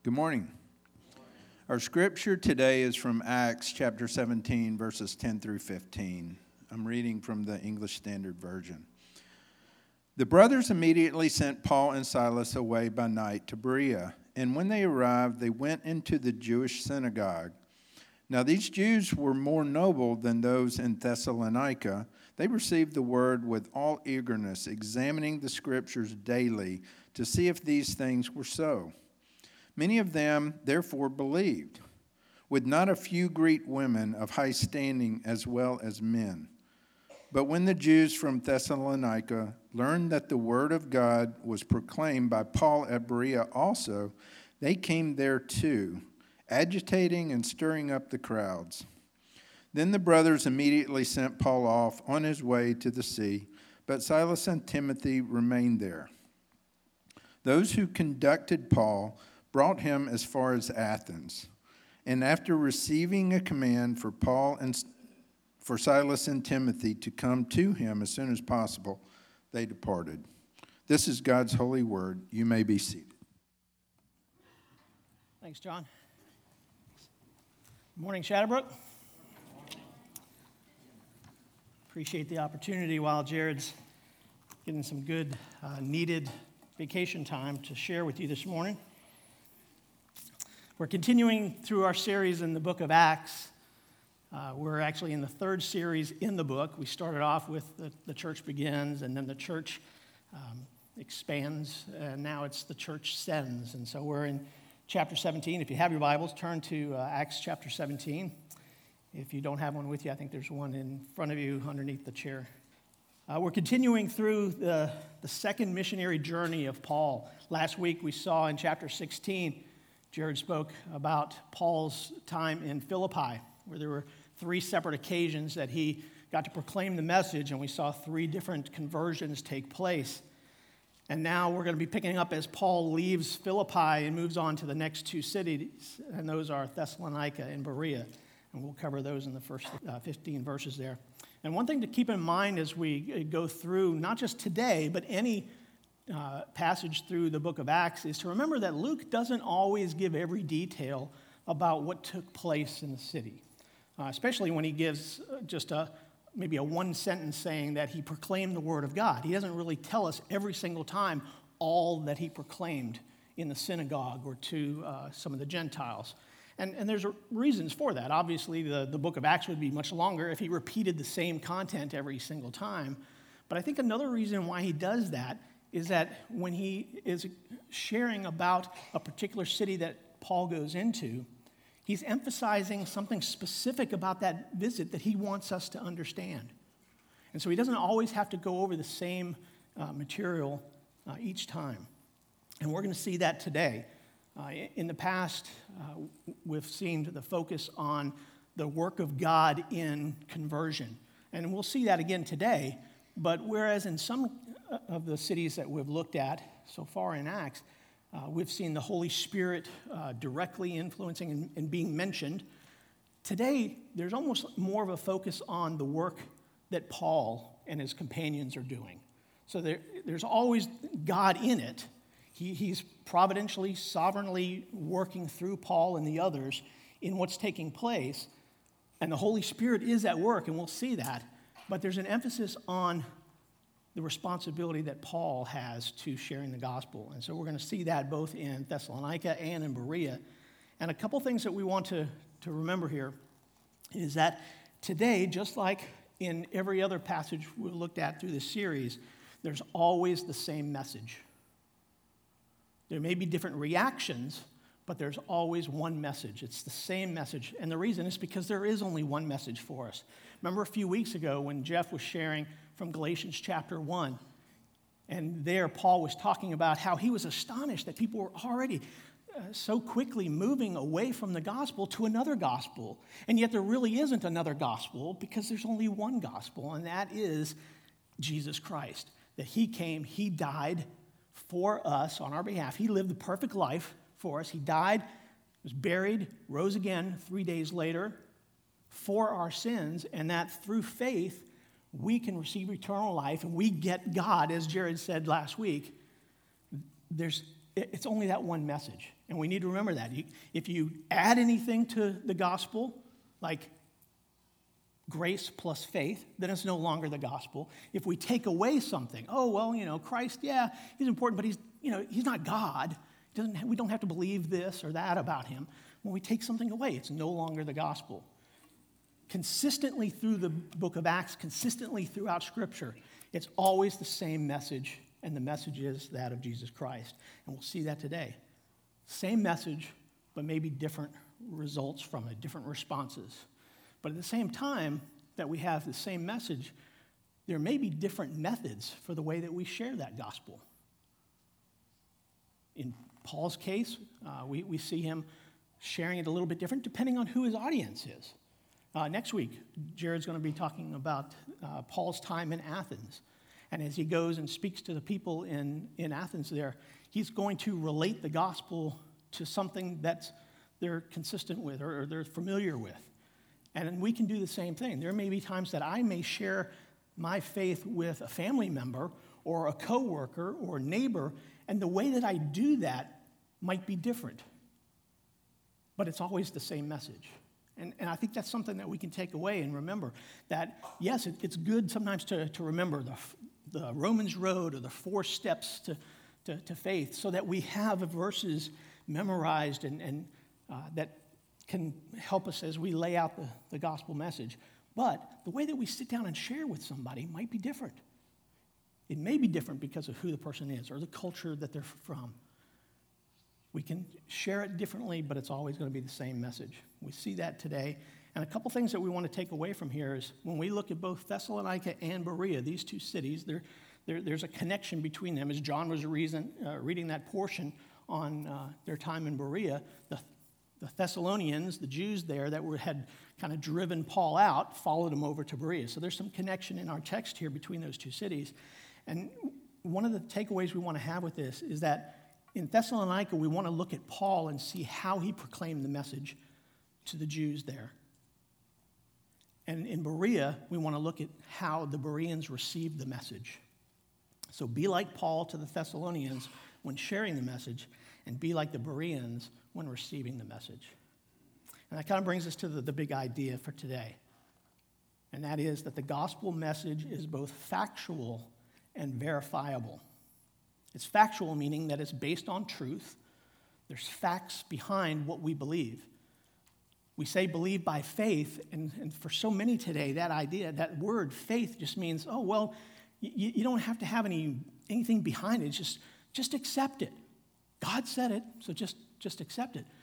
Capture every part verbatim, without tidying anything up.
Good morning. Our scripture today is from Acts chapter seventeen, verses ten through fifteen. I'm reading from the English Standard Version. The brothers immediately sent Paul and Silas away by night to Berea, and when they arrived, they went into the Jewish synagogue. Now these Jews were more noble than those in Thessalonica. They received the word with all eagerness, examining the scriptures daily to see if these things were so. Many of them therefore believed, with not a few Greek women of high standing as well as men. But when the Jews from Thessalonica learned that the word of God was proclaimed by Paul at Berea also, they came there too, agitating and stirring up the crowds. Then the brothers immediately sent Paul off on his way to the sea, but Silas and Timothy remained there. Those who conducted Paul brought him as far as Athens, and after receiving a command for Paul and for Silas and Timothy to come to him as soon as possible, they departed. This is God's holy word. You may be seated. Thanks, John. Good morning, Shadowbrook. Appreciate the opportunity while Jared's getting some good, uh, needed vacation time to share with you this morning. We're continuing through our series in the book of Acts. Uh, we're actually in the third series in the book. We started off with the, the church begins, and then the church um, expands, and now it's the church sends. And so we're in chapter seventeen. If you have your Bibles, turn to uh, Acts chapter seventeen. If you don't have one with you, I think there's one in front of you underneath the chair. Uh, we're continuing through the, the second missionary journey of Paul. Last week we saw in chapter sixteen, Jared spoke about Paul's time in Philippi, where there were three separate occasions that he got to proclaim the message, and we saw three different conversions take place. And now we're going to be picking up as Paul leaves Philippi and moves on to the next two cities, and those are Thessalonica and Berea. And we'll cover those in the first uh, fifteen verses there. And one thing to keep in mind as we go through, not just today, but any uh, passage through the book of Acts, is to remember that Luke doesn't always give every detail about what took place in the city, uh, especially when he gives just a maybe a one sentence saying that he proclaimed the word of God. He doesn't really tell us every single time all that he proclaimed in the synagogue or to uh, some of the Gentiles. And, and there's reasons for that. Obviously, the, the book of Acts would be much longer if he repeated the same content every single time. But I think another reason why he does that is that when he is sharing about a particular city that Paul goes into, he's emphasizing something specific about that visit that he wants us to understand. And so he doesn't always have to go over the same uh, material uh, each time. And we're going to see that today. Uh, in the past, uh, we've seen the focus on the work of God in conversion. And we'll see that again today. But whereas in some of the cities that we've looked at so far in Acts, uh, we've seen the Holy Spirit uh, directly influencing and, and being mentioned, today there's almost more of a focus on the work that Paul and his companions are doing. So there, there's always God in it. He, he's providentially, sovereignly working through Paul and the others in what's taking place. And the Holy Spirit is at work, and we'll see that. But there's an emphasis on the responsibility that Paul has to sharing the gospel. And so we're going to see that both in Thessalonica and in Berea. And a couple things that we want to, to remember here is that today, just like in every other passage we looked at through this series, there's always the same message. There may be different reactions, but there's always one message. It's the same message. And the reason is because there is only one message for us. Remember a few weeks ago when Jeff was sharing from Galatians chapter one, and there Paul was talking about how he was astonished that people were already uh, so quickly moving away from the gospel to another gospel. And yet there really isn't another gospel because there's only one gospel, and that is Jesus Christ. That he came, he died for us on our behalf. He lived the perfect life for us. He died, was buried, rose again three days later for our sins, and that through faith we can receive eternal life and we get God, as Jared said last week. There's, it's only that one message. And we need to remember that. You, if you add anything to the gospel, like grace plus faith, then it's no longer the gospel. If we take away something, oh, well, you know, Christ, yeah, he's important, but he's, you know, he's not God. He doesn't, we don't have to believe this or that about him. When we take something away, it's no longer the gospel. Consistently through the book of Acts, consistently throughout Scripture, it's always the same message, and the message is that of Jesus Christ. And we'll see that today. Same message, but maybe different results from it, different responses. But at the same time that we have the same message, there may be different methods for the way that we share that gospel. In Paul's case, uh, we, we see him sharing it a little bit different depending on who his audience is. Uh, next week, Jared's going to be talking about uh, Paul's time in Athens. And as he goes and speaks to the people in, in Athens there, he's going to relate the gospel to something that they're consistent with or, or they're familiar with. And we can do the same thing. There may be times that I may share my faith with a family member or a coworker or a neighbor, and the way that I do that might be different. But it's always the same message. And, and I think that's something that we can take away and remember that, yes, it, it's good sometimes to, to remember the, the Romans road or the four steps to, to, to faith so that we have verses memorized and, and uh, that can help us as we lay out the, the gospel message. But the way that we sit down and share with somebody might be different. It may be different because of who the person is or the culture that they're from. We can share it differently, but it's always going to be the same message. We see that today. And a couple things that we want to take away from here is when we look at both Thessalonica and Berea, these two cities, there, there, there's a connection between them. As John was reason, uh, reading that portion on uh, their time in Berea, the The Thessalonians, the Jews there that were, had kind of driven Paul out, followed him over to Berea. So there's some connection in our text here between those two cities. And one of the takeaways we want to have with this is that in Thessalonica, we want to look at Paul and see how he proclaimed the message to the Jews there. And in Berea, we want to look at how the Bereans received the message. So be like Paul to the Thessalonians when sharing the message, and be like the Bereans when receiving the message. And that kind of brings us to the, the big idea for today. And that is that the gospel message is both factual and verifiable. It's factual, meaning that it's based on truth. There's facts behind what we believe. We say believe by faith, and, and for so many today, that idea, that word faith just means, oh, well, you, you don't have to have any anything behind it. It's just, just accept it. God said it, so just, just accept it.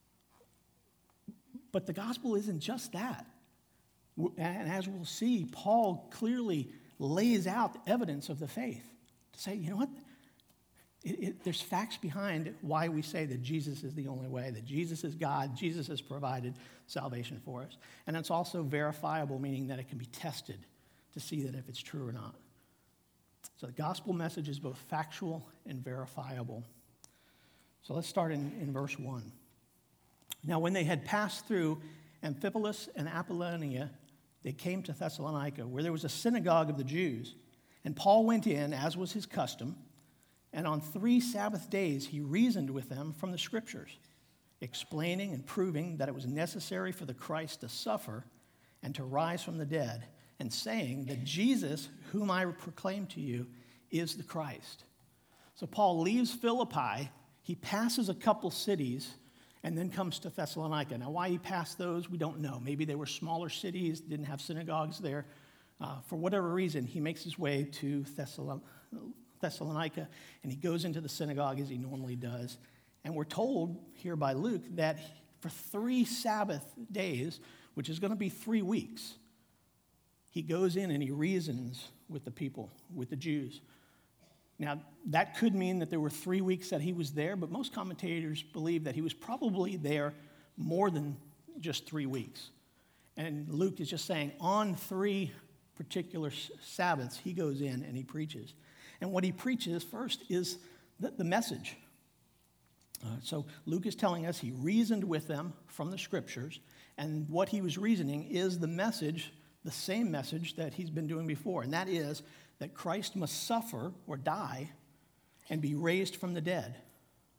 But the gospel isn't just that. And as we'll see, Paul clearly lays out evidence of the faith to say, you know what? It, it, there's facts behind why we say that Jesus is the only way, that Jesus is God, Jesus has provided salvation for us. And it's also verifiable, meaning that it can be tested to see that if it's true or not. So the gospel message is both factual and verifiable. So let's start in, in verse one. Now, when they had passed through Amphipolis and Apollonia, they came to Thessalonica, where there was a synagogue of the Jews. And Paul went in, as was his custom, and on three Sabbath days he reasoned with them from the Scriptures, explaining and proving that it was necessary for the Christ to suffer and to rise from the dead, and saying that Jesus, whom I proclaim to you, is the Christ. So Paul leaves Philippi. He passes a couple cities and then comes to Thessalonica. Now, why he passed those, we don't know. Maybe they were smaller cities, didn't have synagogues there. Uh, for whatever reason, he makes his way to Thessalon- Thessalonica, and he goes into the synagogue as he normally does. And we're told here by Luke that for three Sabbath days, which is going to be three weeks, he goes in and he reasons with the people, with the Jews. Now, that could mean that there were three weeks that he was there, but most commentators believe that he was probably there more than just three weeks. And Luke is just saying on three particular Sabbaths, he goes in and he preaches. And what he preaches first is the, the message. Uh, so Luke is telling us he reasoned with them from the Scriptures, and what he was reasoning is the message, the same message that he's been doing before, and that is that Christ must suffer or die and be raised from the dead.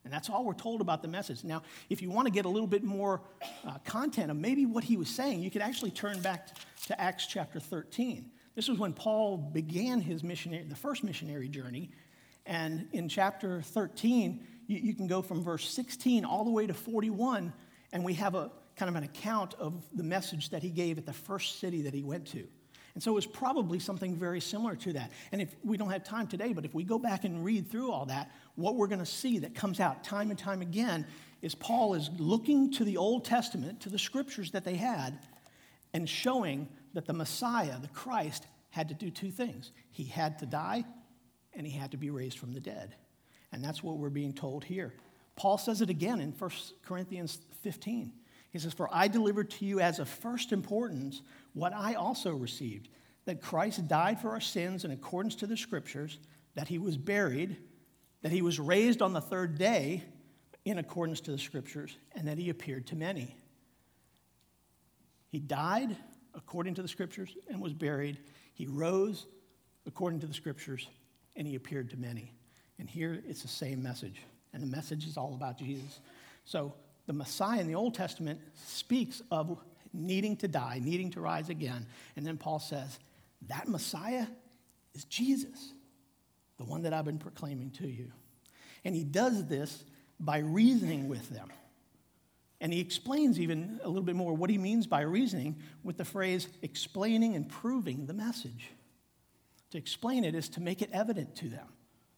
And that's all we're told about the message. Now, if you want to get a little bit more uh, content of maybe what he was saying, you could actually turn back to, to Acts chapter thirteen. This was when Paul began his missionary, the first missionary journey. And in chapter thirteen, you, you can go from verse sixteen all the way to forty-one, and we have a kind of an account of the message that he gave at the first city that he went to. And so it was probably something very similar to that. And if we don't have time today, but if we go back and read through all that, what we're going to see that comes out time and time again is Paul is looking to the Old Testament, to the scriptures that they had, and showing that the Messiah, the Christ, had to do two things. He had to die, and he had to be raised from the dead. And that's what we're being told here. Paul says it again in First Corinthians fifteen. He says, "For I delivered to you as of first importance what I also received, that Christ died for our sins in accordance to the Scriptures, that he was buried, that he was raised on the third day in accordance to the Scriptures, and that he appeared to many." He died according to the Scriptures and was buried. He rose according to the Scriptures, and he appeared to many. And here it's the same message, and the message is all about Jesus. So the Messiah in the Old Testament speaks of needing to die, needing to rise again. And then Paul says, that Messiah is Jesus, the one that I've been proclaiming to you. And he does this by reasoning with them. And he explains even a little bit more what he means by reasoning with the phrase explaining and proving the message. To explain it is to make it evident to them.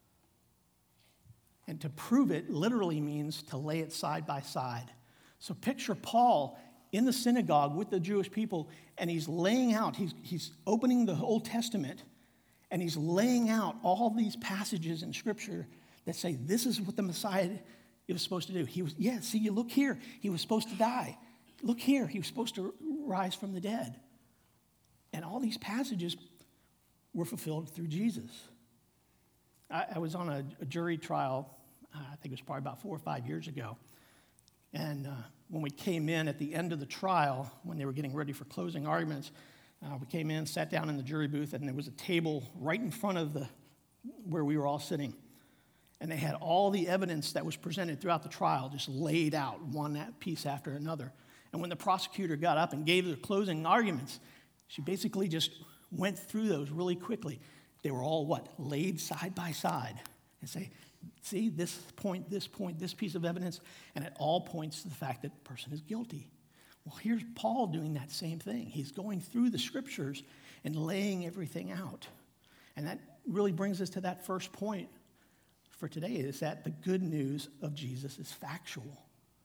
And to prove it literally means to lay it side by side. So picture Paul in the synagogue with the Jewish people, and he's laying out, he's, he's opening the Old Testament, and he's laying out all these passages in Scripture that say this is what the Messiah was supposed to do. He was, yeah, see, you look here, he was supposed to die. Look here, he was supposed to rise from the dead. And all these passages were fulfilled through Jesus. I, I was on a, a jury trial, uh, I think it was probably about four or five years ago. And uh, when we came in at the end of the trial, when they were getting ready for closing arguments, uh, we came in, sat down in the jury booth, and there was a table right in front of the where we were all sitting. And they had all the evidence that was presented throughout the trial just laid out, one piece after another. And when the prosecutor got up and gave the closing arguments, she basically just went through those really quickly. They were all what? Laid side by side. And say, see, this point, this point, this piece of evidence, and it all points to the fact that the person is guilty. Well, here's Paul doing that same thing. He's going through the Scriptures and laying everything out. And that really brings us to that first point for today, is that the good news of Jesus is factual.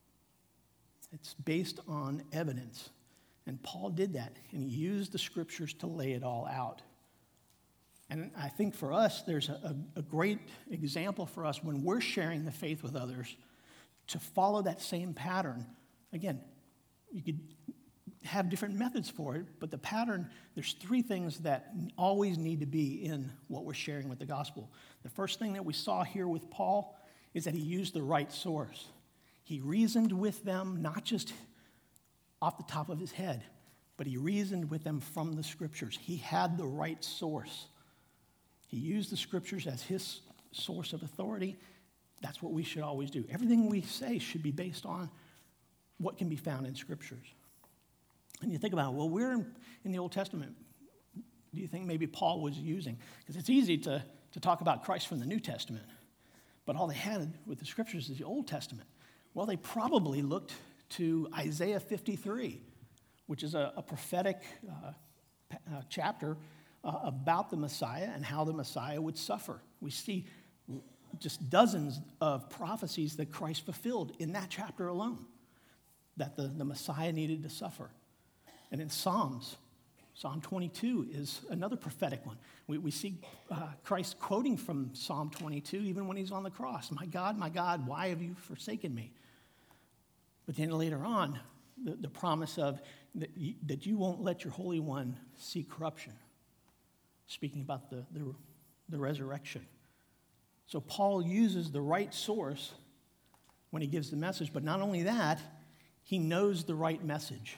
It's based on evidence. And Paul did that, and he used the Scriptures to lay it all out. And I think for us, there's a, a great example for us when we're sharing the faith with others to follow that same pattern. Again, you could have different methods for it, but the pattern, there's three things that always need to be in what we're sharing with the gospel. The first thing that we saw here with Paul is that he used the right source. He reasoned with them, not just off the top of his head, but he reasoned with them from the Scriptures. He had the right source. He used the Scriptures as his source of authority. That's what we should always do. Everything we say should be based on what can be found in Scriptures. And you think about, well, we're in, in the Old Testament. Do you think maybe Paul was using? Because it's easy to, to talk about Christ from the New Testament, but all they had with the Scriptures is the Old Testament. Well, they probably looked to Isaiah fifty-three, which is a, a prophetic uh, uh, chapter uh, about the Messiah and how the Messiah would suffer. We see just dozens of prophecies that Christ fulfilled in that chapter alone, that the, the Messiah needed to suffer. And in Psalms, Psalm twenty-two is another prophetic one. We, we see uh, Christ quoting from Psalm twenty-two even when he's on the cross. My God, my God, why have you forsaken me? But then later on, the, the promise of that you, that you won't let your Holy One see corruption, speaking about the, the, the resurrection. So Paul uses the right source when he gives the message, but not only that, he knows the right message.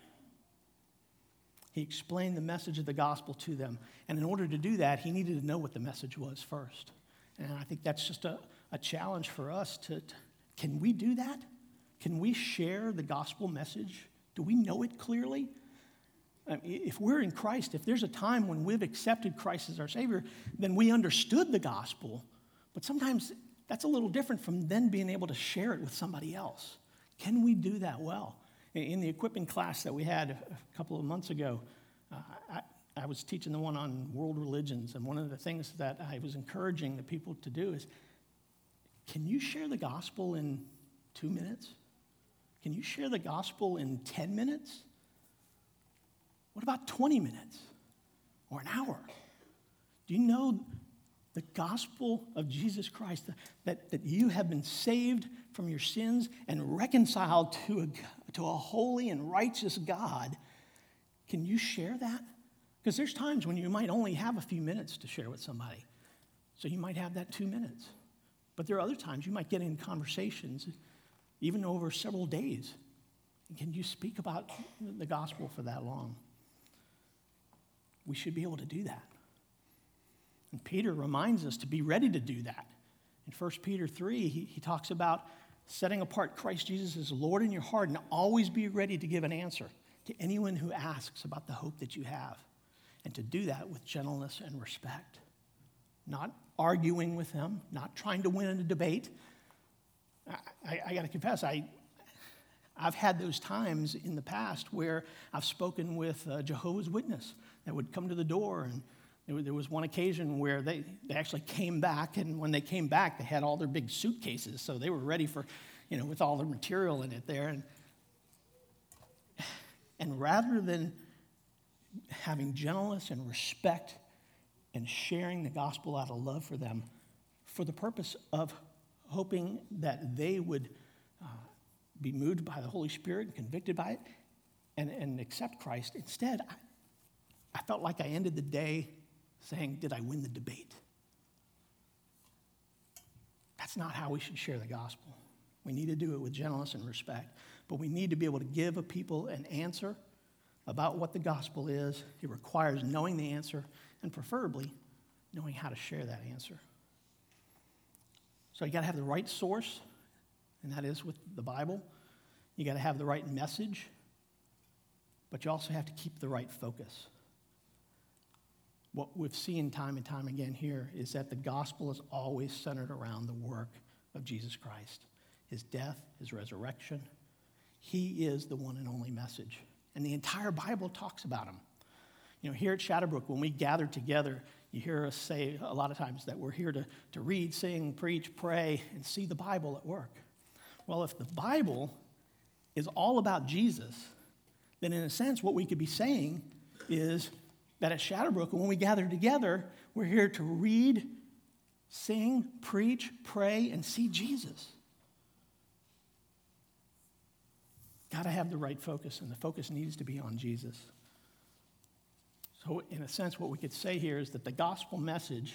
He explained the message of the gospel to them. And in order to do that, he needed to know what the message was first. And I think that's just a, a challenge for us to, to Can we do that? Can we share the gospel message? Do we know it clearly? I mean, if we're in Christ, if there's a time when we've accepted Christ as our Savior, then we understood the gospel. But sometimes that's a little different from then being able to share it with somebody else. Can we do that well? In the equipping class that we had a couple of months ago, uh, I, I was teaching the one on world religions, and one of the things that I was encouraging the people to do is, can you share the gospel in two minutes? Can you share the gospel in ten minutes? What about twenty minutes or an hour? Do you know the gospel of Jesus Christ, that, that you have been saved from your sins and reconciled to a, to a holy and righteous God? Can you share that? Because there's times when you might only have a few minutes to share with somebody. So you might have that two minutes. But there are other times you might get in conversations, even over several days. Can you speak about the gospel for that long? We should be able to do that. And Peter reminds us to be ready to do that. In First Peter three, he, he talks about setting apart Christ Jesus as Lord in your heart and always be ready to give an answer to anyone who asks about the hope that you have. And to do that with gentleness and respect. Not arguing with them, not trying to win in a debate. I, I, I got to confess, I, I've had those times in the past where I've spoken with a Jehovah's Witness that would come to the door, and there, there was one occasion where they, they actually came back, and when they came back, they had all their big suitcases, so they were ready for, you know, with all the material in it there. And, and rather than having gentleness and respect and sharing the gospel out of love for them, for the purpose of hoping that they would uh, be moved by the Holy Spirit and convicted by it and, and accept Christ. Instead, I, I felt like I ended the day saying, did I win the debate? That's not how we should share the gospel. We need to do it with gentleness and respect, but we need to be able to give a people an answer about what the gospel is. It requires knowing the answer and preferably knowing how to share that answer. So you got to have the right source, and that is with the Bible. You got to have the right message, but you also have to keep the right focus. What we've seen time and time again here is that the gospel is always centered around the work of Jesus Christ, his death, his resurrection. He is the one and only message. And the entire Bible talks about him. You know, here at Shadowbrook, when we gather together, you hear us say a lot of times that we're here to, to read, sing, preach, pray, and see the Bible at work. Well, if the Bible is all about Jesus, then in a sense what we could be saying is that at Shadowbrook, when we gather together, we're here to read, sing, preach, pray, and see Jesus. Got to have the right focus, and the focus needs to be on Jesus. So in a sense, what we could say here is that the gospel message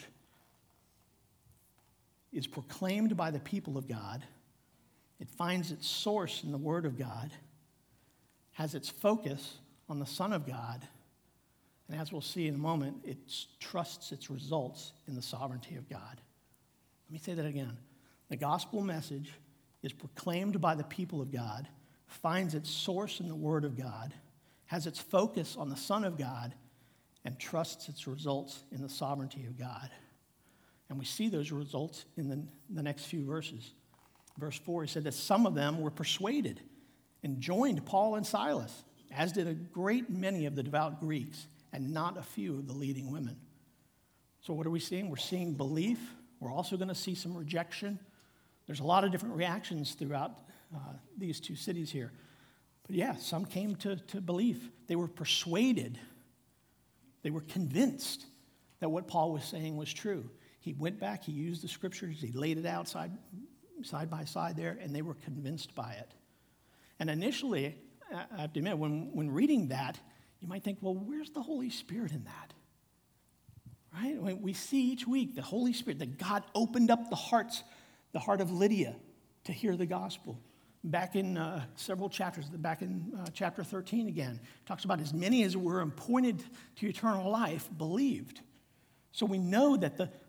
is proclaimed by the people of God. It finds its source in the Word of God, has its focus on the Son of God, and as we'll see in a moment, it trusts its results in the sovereignty of God. Let me say that again. The gospel message is proclaimed by the people of God, finds its source in the Word of God, has its focus on the Son of God, and trusts its results in the sovereignty of God. And we see those results in the, the next few verses. Verse four, he said that some of them were persuaded and joined Paul and Silas, as did a great many of the devout Greeks, and not a few of the leading women. So what are we seeing? We're seeing belief. We're also going to see some rejection. There's a lot of different reactions throughout uh, these two cities here. But yeah, some came to, to belief. They were persuaded. They were convinced that what Paul was saying was true. He went back, he used the scriptures, he laid it out side, side by side there, and they were convinced by it. And initially, I have to admit, when, when reading that, you might think, well, where's the Holy Spirit in that? Right? We see each week the Holy Spirit, that God opened up the hearts, the heart of Lydia to hear the gospel. Back in uh, several chapters, back in uh, chapter thirteen again, talks about as many as were appointed to eternal life believed. So we know that the,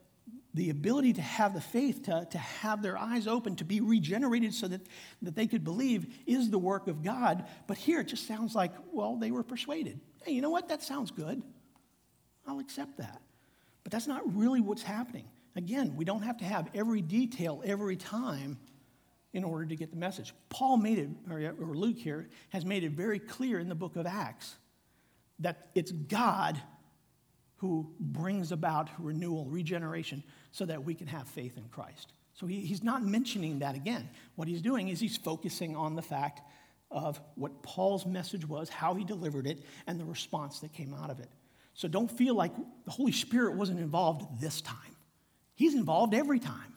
the ability to have the faith, to, to have their eyes open, to be regenerated so that, that they could believe is the work of God. But here it just sounds like, well, they were persuaded. Hey, you know what? That sounds good. I'll accept that. But that's not really what's happening. Again, we don't have to have every detail every time in order to get the message. Paul made it, or, or Luke here, has made it very clear in the book of Acts that it's God who brings about renewal, regeneration, so that we can have faith in Christ. So he, he's not mentioning that again. What he's doing is he's focusing on the fact of what Paul's message was, how he delivered it, and the response that came out of it. So don't feel like the Holy Spirit wasn't involved this time. He's involved every time.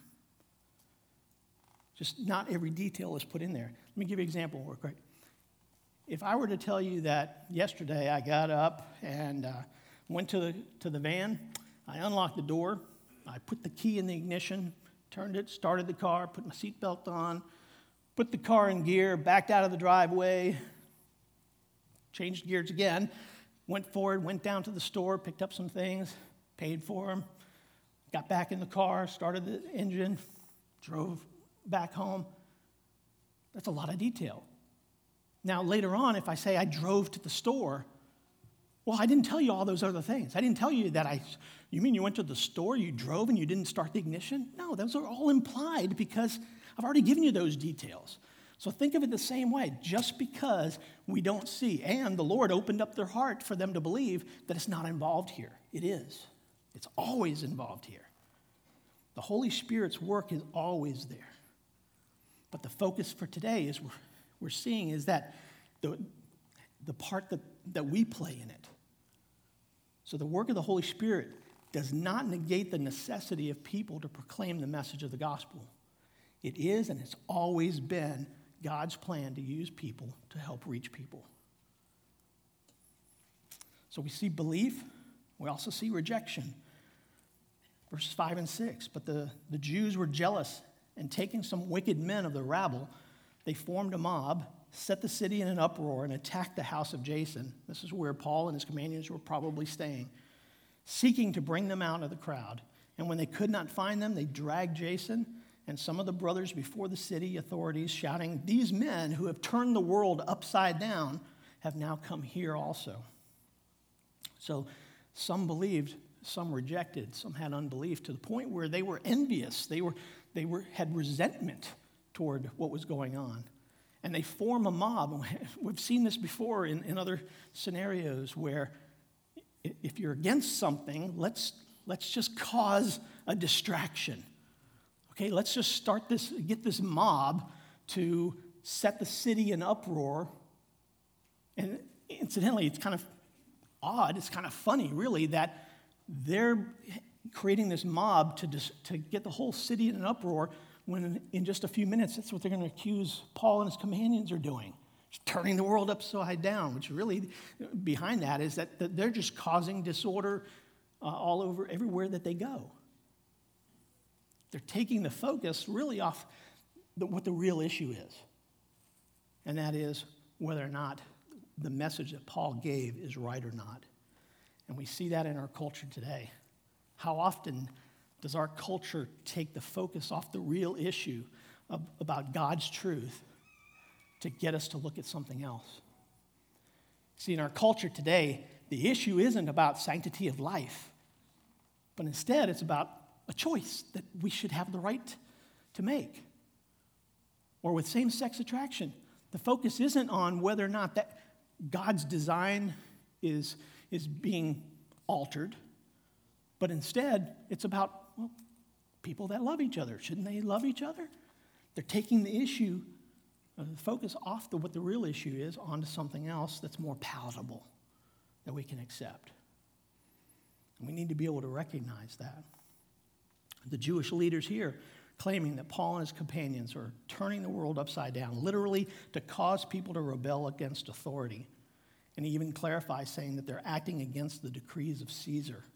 Just not every detail is put in there. Let me give you an example real quick. If I were to tell you that yesterday I got up and uh, went to the, to the van, I unlocked the door, I put the key in the ignition, turned it, started the car, put my seatbelt on, put the car in gear, backed out of the driveway, changed gears again, went forward, went down to the store, picked up some things, paid for them, got back in the car, started the engine, drove back home. That's a lot of detail. Now, later on, if I say I drove to the store, well, I didn't tell you all those other things. I didn't tell you that I, you mean you went to the store, you drove, and you didn't start the ignition? No, those are all implied because I've already given you those details. So think of it the same way. Just because we don't see, and the Lord opened up their heart for them to believe that it's not involved here. It is. It's always involved here. The Holy Spirit's work is always there. But the focus for today is we're, we're seeing is that the, the part that, that we play in it. So the work of the Holy Spirit does not negate the necessity of people to proclaim the message of the gospel. It is and it's always been God's plan to use people to help reach people. So we see belief, we also see rejection. Verses five and six, but the, the Jews were jealous, and taking some wicked men of the rabble, they formed a mob, set the city in an uproar, and attacked the house of Jason. This is where Paul and his companions were probably staying, seeking to bring them out of the crowd. And when they could not find them, they dragged Jason and some of the brothers before the city authorities, shouting, "These men who have turned the world upside down have now come here also." So some believed, some rejected, some had unbelief, to the point where they were envious. They were, they were had resentment toward what was going on. And they form a mob. We've seen this before in, in other scenarios where if you're against something, let's, let's just cause a distraction. Okay, let's just start this, get this mob to set the city in uproar. And incidentally, it's kind of odd, it's kind of funny, really, that they're creating this mob to, dis, to get the whole city in an uproar when in just a few minutes, that's what they're going to accuse Paul and his companions are doing. Just turning the world upside down, which really, behind that is that, that they're just causing disorder uh, all over, everywhere that they go. They're taking the focus really off the, what the real issue is. And that is whether or not the message that Paul gave is right or not. And we see that in our culture today. How often does our culture take the focus off the real issue of, about God's truth to get us to look at something else? See, in our culture today, the issue isn't about sanctity of life, but instead it's about a choice that we should have the right to make. Or with same-sex attraction, the focus isn't on whether or not that God's design is, is being altered, but instead it's about, well, people that love each other. Shouldn't they love each other? They're taking the issue, uh, the focus off the, what the real issue is onto something else that's more palatable that we can accept. And we need to be able to recognize that. The Jewish leaders here claiming that Paul and his companions are turning the world upside down, literally to cause people to rebel against authority. And he even clarifies saying that they're acting against the decrees of Caesar.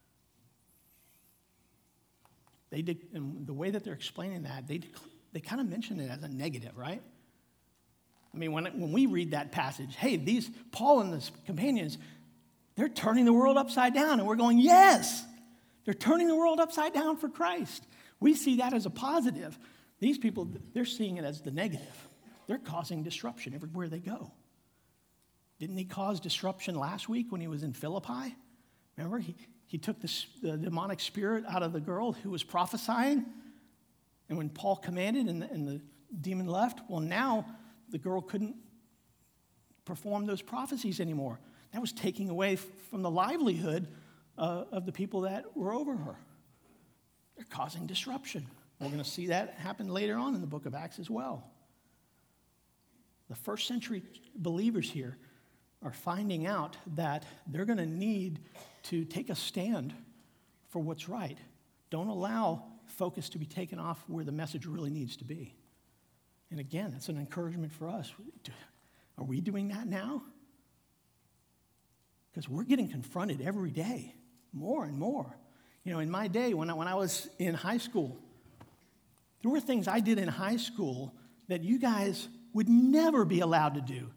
They did, and the way that they're explaining that, they, they kind of mention it as a negative, right? I mean, when, when we read that passage, hey, these, Paul and his companions, they're turning the world upside down, and we're going, yes! They're turning the world upside down for Christ. We see that as a positive. These people, they're seeing it as the negative. They're causing disruption everywhere they go. Didn't he cause disruption last week when he was in Philippi? Remember, he, he took the, the demonic spirit out of the girl who was prophesying. And when Paul commanded and the, and the demon left, well, now the girl couldn't perform those prophecies anymore. That was taking away from the livelihood uh, of the people that were over her. They're causing disruption. We're going to see that happen later on in the book of Acts as well. The first century believers here are finding out that they're going to need to take a stand for what's right. Don't allow focus to be taken off where the message really needs to be. And again, that's an encouragement for us. Are we doing that now? Because we're getting confronted every day, more and more. You know, in my day, when I, when I was in high school, there were things I did in high school that you guys would never be allowed to do.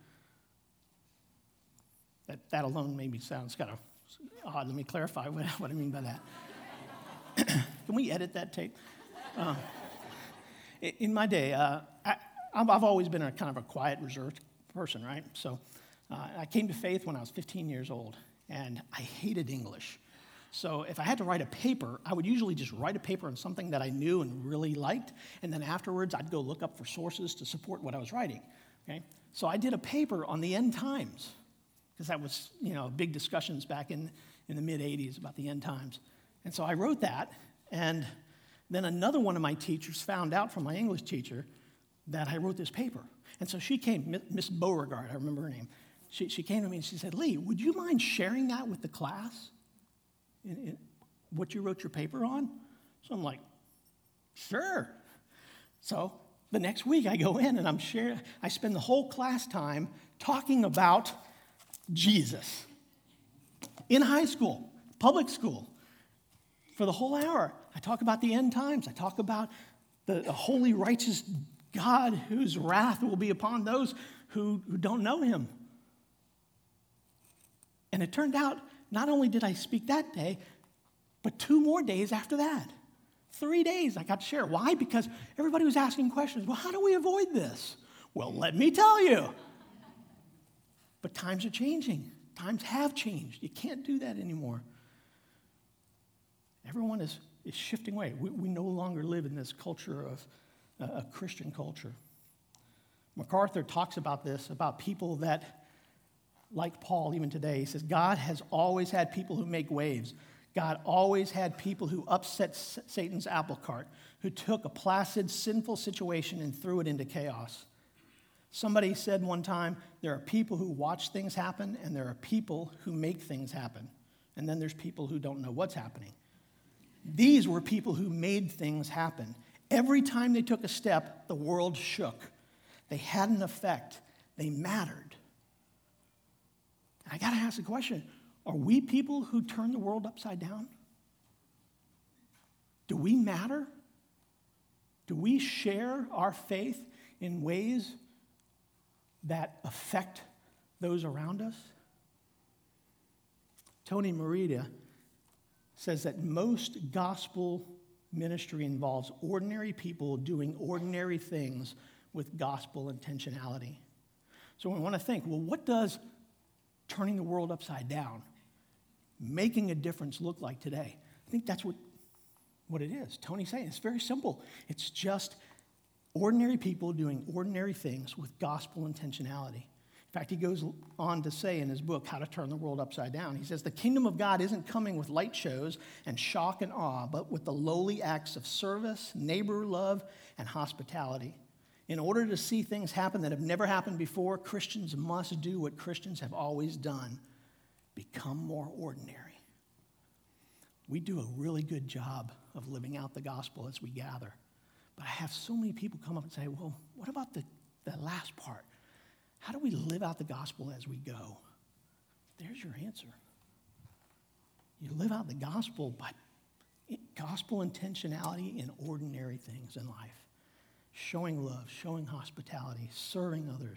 That, that alone maybe sounds kind of odd. Let me clarify what, what I mean by that. Can we edit that tape? Uh, in my day, uh, I, I've always been a kind of a quiet, reserved person, right? So uh, I came to faith when I was fifteen years old, and I hated English. So if I had to write a paper, I would usually just write a paper on something that I knew and really liked, and then afterwards I'd go look up for sources to support what I was writing. Okay? So I did a paper on the end times, because that was, you know, big discussions back in, in the mid eighties about the end times. And so I wrote that, and then another one of my teachers found out from my English teacher that I wrote this paper. And so she came, Miss Beauregard, I remember her name. She, she came to me and she said, Lee, would you mind sharing that with the class? In, in what you wrote your paper on? So I'm like, sure. So the next week I go in and I'm share, I spend the whole class time talking about Jesus in high school, public school. For the whole hour, I talk about the end times. I talk about the, the holy, righteous God whose wrath will be upon those who, who don't know him. And it turned out, not only did I speak that day, but two more days after that. Three days I got to share. Why? Because everybody was asking questions. Well, how do we avoid this? Well, let me tell you. But times are changing. Times have changed. You can't do that anymore. Everyone is, is shifting away. We, we no longer live in this culture of uh, a Christian culture. MacArthur talks about this, about people that, like Paul even today, he says, God has always had people who make waves. God always had people who upset Satan's apple cart, who took a placid, sinful situation and threw it into chaos. Somebody said one time, there are people who watch things happen, and there are people who make things happen. And then there's people who don't know what's happening. These were people who made things happen. Every time they took a step, the world shook. They had an effect. They mattered. I got to ask the question, are we people who turn the world upside down? Do we matter? Do we share our faith in ways that affect those around us? Tony Merida says that most gospel ministry involves ordinary people doing ordinary things with gospel intentionality. So we want to think, well, what does turning the world upside down, making a difference look like today? I think that's what, what it is. Tony's saying it's very simple. It's just ordinary people doing ordinary things with gospel intentionality. In fact, he goes on to say in his book, How to Turn the World Upside Down, he says, the kingdom of God isn't coming with light shows and shock and awe, but with the lowly acts of service, neighbor love, and hospitality. In order to see things happen that have never happened before, Christians must do what Christians have always done, become more ordinary. We do a really good job of living out the gospel as we gather. But I have so many people come up and say, well, what about the, the last part? How do we live out the gospel as we go? There's your answer. You live out the gospel by gospel intentionality in ordinary things in life. Showing love, showing hospitality, serving others.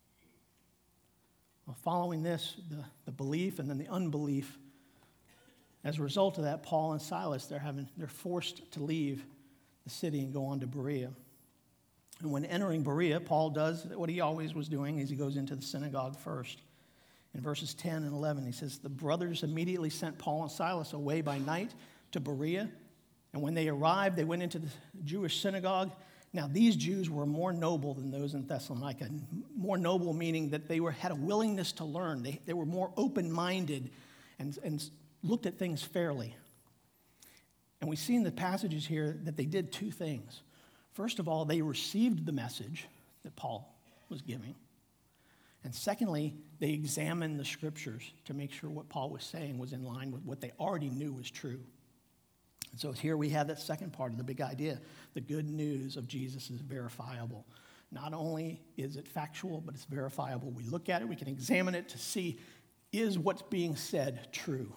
Well, following this, the, the belief and then the unbelief As a result of that, Paul and Silas, they're, having, they're forced to leave the city and go on to Berea. And when entering Berea, Paul does what he always was doing, is he goes into the synagogue first. In verses ten and eleven, he says, the brothers immediately sent Paul and Silas away by night to Berea. And when they arrived, they went into the Jewish synagogue. Now, these Jews were more noble than those in Thessalonica. More noble meaning that they were, had a willingness to learn. They, they were more open-minded and, and looked at things fairly. And we see in the passages here that they did two things. First of all, they received the message that Paul was giving. And secondly, they examined the scriptures to make sure what Paul was saying was in line with what they already knew was true. And so here we have that second part of the big idea. The good news of Jesus is verifiable. Not only is it factual, but it's verifiable. We look at it, we can examine it to see, is what's being said true?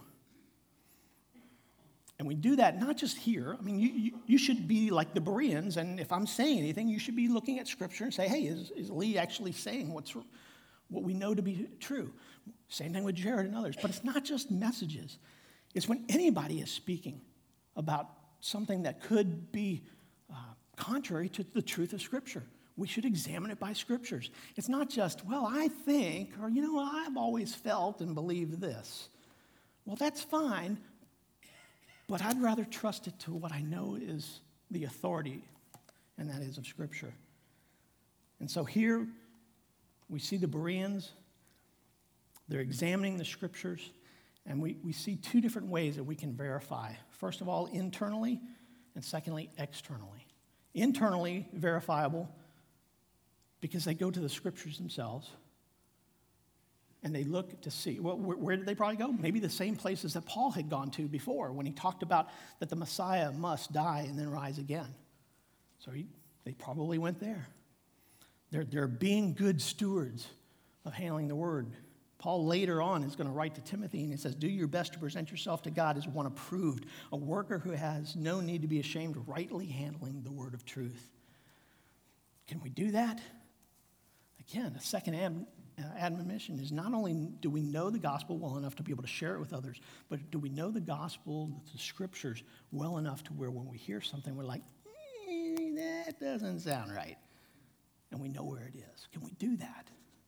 And we do that not just here. I mean, you, you, you should be like the Bereans, and if I'm saying anything, you should be looking at Scripture and say, hey, is, is Lee actually saying what's what we know to be true? Same thing with Jared and others. But it's not just messages. It's when anybody is speaking about something that could be uh, contrary to the truth of Scripture. We should examine it by Scriptures. It's not just, well, I think, or, you know, I've always felt and believed this. Well, that's fine, but I'd rather trust it to what I know is the authority, and that is of Scripture. And so here we see the Bereans. They're examining the Scriptures. And we, we see two different ways that we can verify. First of all, internally, and secondly, externally. Internally verifiable because they go to the Scriptures themselves and they look to see. Well, where, where did they probably go? Maybe the same places that Paul had gone to before when he talked about that the Messiah must die and then rise again. So he, they probably went there. They're, they're being good stewards of handling the word. Paul later on is going to write to Timothy, and he says, do your best to present yourself to God as one approved, a worker who has no need to be ashamed, rightly handling the word of truth. Can we do that? Again, a second ad, uh, admonition is not only do we know the gospel well enough to be able to share it with others, but do we know the gospel, the scriptures, well enough to where when we hear something, we're like, eh, that doesn't sound right. And we know where it is. Can we do that?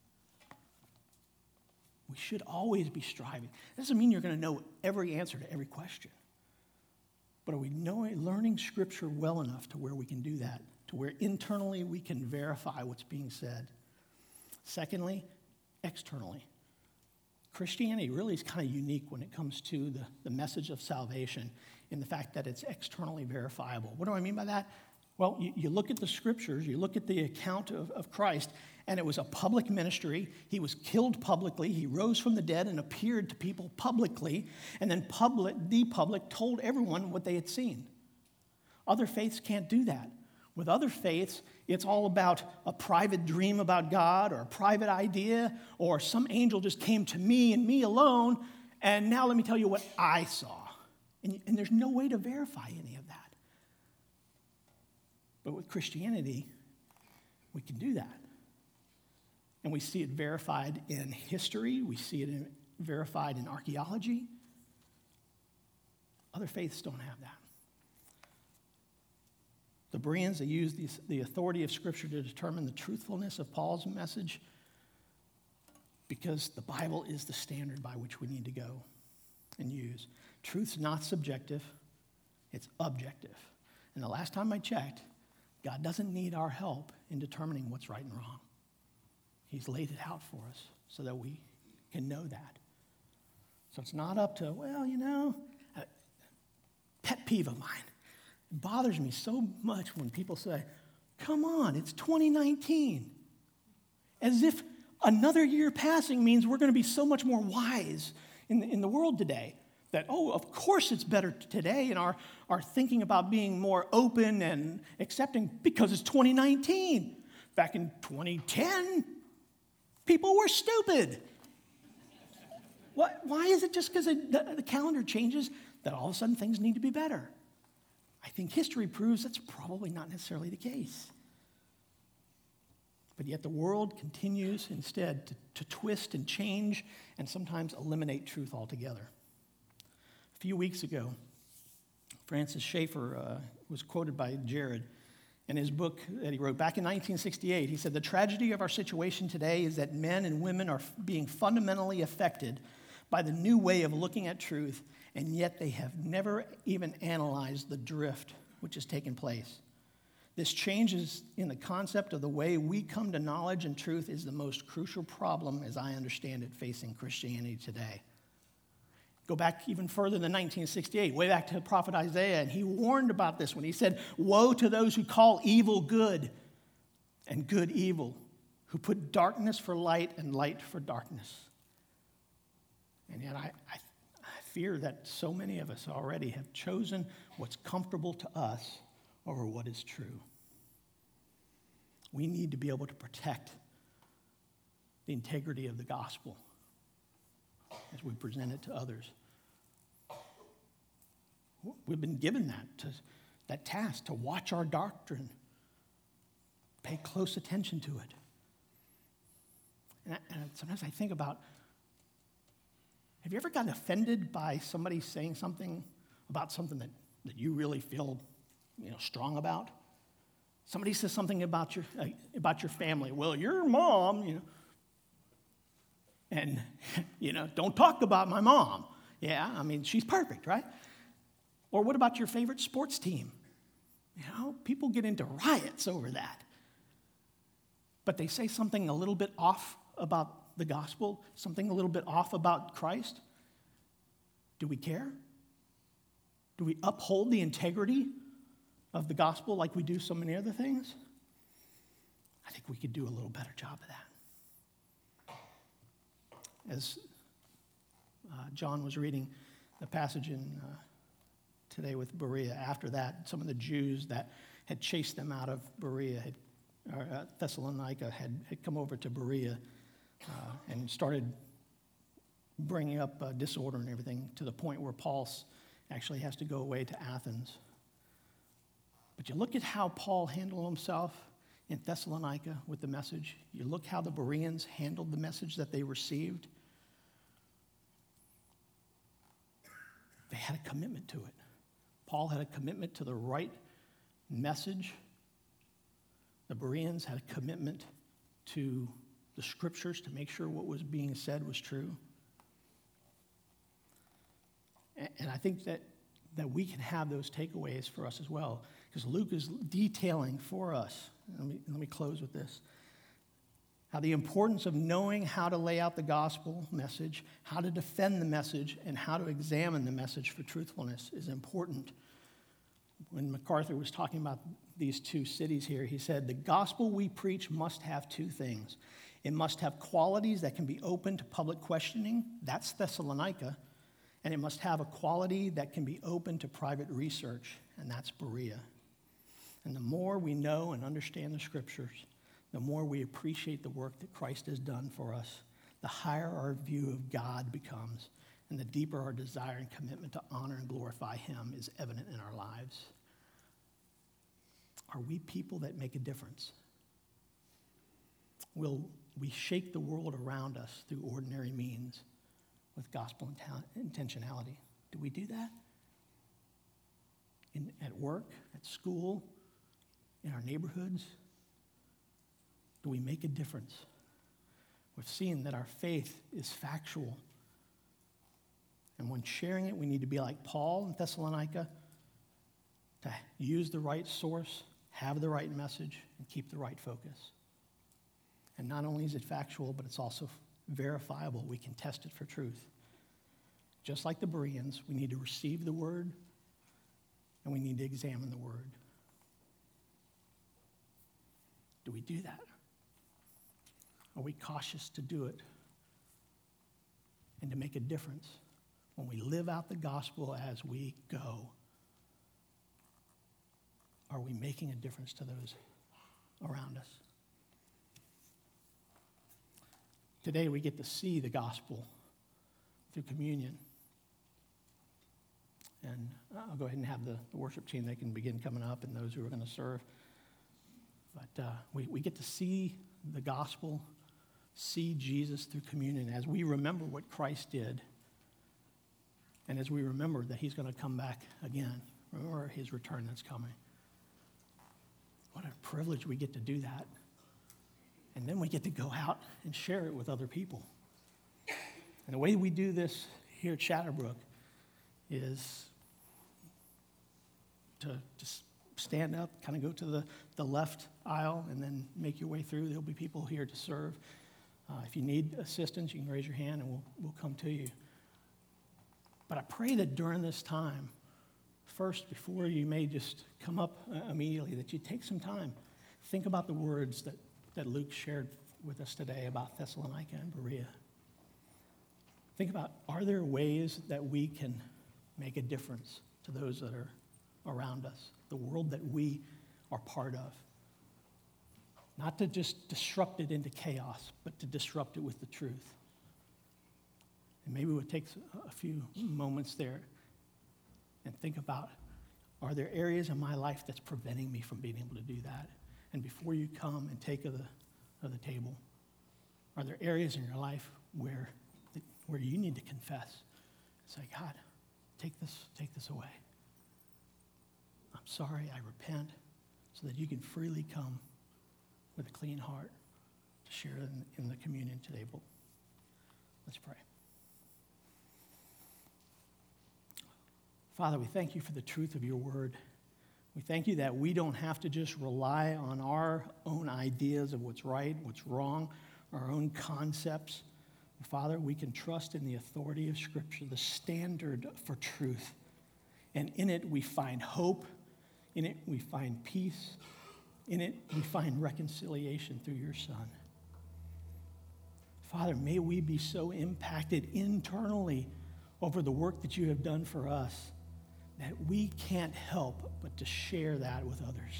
We should always be striving. That doesn't mean you're going to know every answer to every question. But are we knowing, learning Scripture well enough to where we can do that, to where internally we can verify what's being said? Secondly, externally. Christianity really is kind of unique when it comes to the, the message of salvation in the fact that it's externally verifiable. What do I mean by that? Well, you, you look at the Scriptures, you look at the account of, of Christ, and it was a public ministry. He was killed publicly. He rose from the dead and appeared to people publicly, and then public, the public told everyone what they had seen. Other faiths can't do that. With other faiths, it's all about a private dream about God or a private idea, or some angel just came to me and me alone, and now let me tell you what I saw. And, and there's no way to verify any of that. But with Christianity, we can do that. And we see it verified in history. We see it in, verified in archaeology. Other faiths don't have that. The Bereans, they used the, the authority of Scripture to determine the truthfulness of Paul's message because the Bible is the standard by which we need to go and use. Truth's not subjective. It's objective. And the last time I checked, God doesn't need our help in determining what's right and wrong. He's laid it out for us so that we can know that. So it's not up to, well, you know, a pet peeve of mine. It bothers me so much when people say, come on, it's twenty nineteen. As if another year passing means we're going to be so much more wise in the, in the world today. That, oh, of course it's better today in our, our thinking about being more open and accepting because it's twenty nineteen. Back in twenty ten, people were stupid. What, why is it just because the, the calendar changes that all of a sudden things need to be better? I think history proves that's probably not necessarily the case. But yet the world continues instead to, to twist and change and sometimes eliminate truth altogether. A few weeks ago, Francis Schaeffer uh, was quoted by Jared in his book that he wrote back in nineteen sixty-eight. He said, "The tragedy of our situation today is that men and women are being fundamentally affected by the new way of looking at truth, and yet they have never even analyzed the drift which has taken place. This changes in the concept of the way we come to knowledge and truth is the most crucial problem, as I understand it, facing Christianity today." Go back even further than nineteen sixty-eight, way back to the prophet Isaiah, and he warned about this when he said, "Woe to those who call evil good and good evil, who put darkness for light and light for darkness." And yet I, I, I fear that so many of us already have chosen what's comfortable to us over what is true. We need to be able to protect the integrity of the gospel as we present it to others. We've been given that, to, that task to watch our doctrine, pay close attention to it. And, I, and sometimes I think about, have you ever gotten offended by somebody saying something about something that, that you really feel, you know, strong about? Somebody says something about your uh, about your family. Well, your mom, you know, and you know, don't talk about my mom. Yeah, I mean, she's perfect, right? Or what about your favorite sports team? You know, people get into riots over that. But they say something a little bit off about the gospel, something a little bit off about Christ. Do we care? Do we uphold the integrity of the gospel like we do so many other things? I think we could do a little better job of that. As uh, John was reading the passage in uh, today with Berea, after that, some of the Jews that had chased them out of Berea, had, or uh, Thessalonica, had, had come over to Berea uh, and started bringing up uh, disorder and everything, to the point where Paul actually has to go away to Athens. But you look at how Paul handled himself in Thessalonica with the message. You look how the Bereans handled the message that they received. They had a commitment to it. Paul had a commitment to the right message. The Bereans had a commitment to the scriptures to make sure what was being said was true. And I think that, that we can have those takeaways for us as well, because Luke is detailing for us, let me, let me close with this, how the importance of knowing how to lay out the gospel message, how to defend the message, and how to examine the message for truthfulness is important. When MacArthur was talking about these two cities here, he said, the gospel we preach must have two things. It must have qualities that can be open to public questioning, that's Thessalonica, and it must have a quality that can be open to private research, and that's Berea. And the more we know and understand the scriptures, the more we appreciate the work that Christ has done for us, the higher our view of God becomes, and the deeper our desire and commitment to honor and glorify him is evident in our lives. Are we people that make a difference? Will we shake the world around us through ordinary means with gospel intentionality? Do we do that? In, at work, at school, in our neighborhoods? Do we make a difference? We've seen that our faith is factual. And when sharing it, we need to be like Paul in Thessalonica, to use the right source, have the right message, and keep the right focus. And not only is it factual, but it's also verifiable. We can test it for truth. Just like the Bereans, we need to receive the word, and we need to examine the word. Do we do that? Are we cautious to do it and to make a difference when we live out the gospel as we go? Are we making a difference to those around us? Today we get to see the gospel through communion. And I'll go ahead and have the, the worship team, they can begin coming up, and those who are going to serve. But uh, we, we get to see the gospel, see Jesus through communion as we remember what Christ did And as we remember that he's going to come back again, remember his return that's coming. What a privilege we get to do that. And then we get to go out and share it with other people. And the way we do this here at Shadowbrook is to just stand up, kind of go to the, the left aisle, and then make your way through. There'll be people here to serve. Uh, if you need assistance, you can raise your hand and we'll, we'll come to you. But I pray that during this time, first, before you may just come up uh, immediately, that you take some time. Think about the words that, that Luke shared with us today about Thessalonica and Berea. Think about, are there ways that we can make a difference to those that are around us, the world that we are part of? Not to just disrupt it into chaos, but to disrupt it with the truth. And maybe we'll take a few moments there and think about, are there areas in my life that's preventing me from being able to do that? And before you come and take of the, of the table, are there areas in your life where, where you need to confess? Say, God, take this, take this away. I'm sorry, I repent, so that you can freely come with a clean heart to share in, in the communion table. Let's pray. Father, we thank you for the truth of your word. We thank you that we don't have to just rely on our own ideas of what's right, what's wrong, our own concepts. Father, we can trust in the authority of Scripture, the standard for truth. And in it we find hope. In it we find peace. In it we find reconciliation through your Son. Father, may we be so impacted internally over the work that you have done for us that we can't help but to share that with others.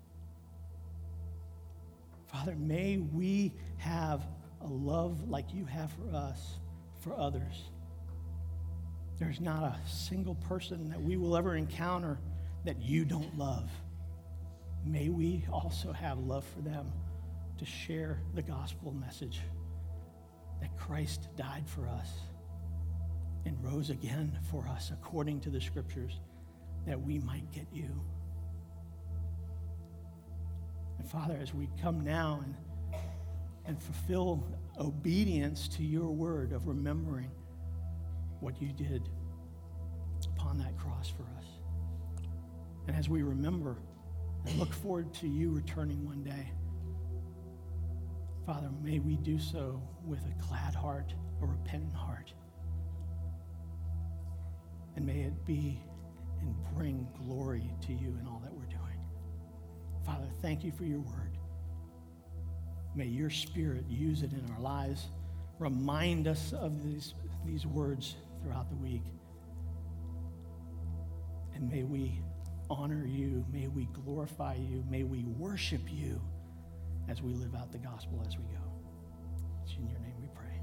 Father, may we have a love like you have for us, for others. There's not a single person that we will ever encounter that you don't love. May we also have love for them to share the gospel message that Christ died for us and rose again for us according to the Scriptures, that we might get you. And Father, as we come now and, and fulfill obedience to your word of remembering what you did upon that cross for us, and as we remember and look forward to you returning one day, Father, may we do so with a glad heart, a repentant heart. And may it be and bring glory to you in all that we're doing. Father, thank you for your word. May your Spirit use it in our lives. Remind us of these, these words throughout the week. And may we honor you. May we glorify you. May we worship you as we live out the gospel as we go. It's in your name we pray.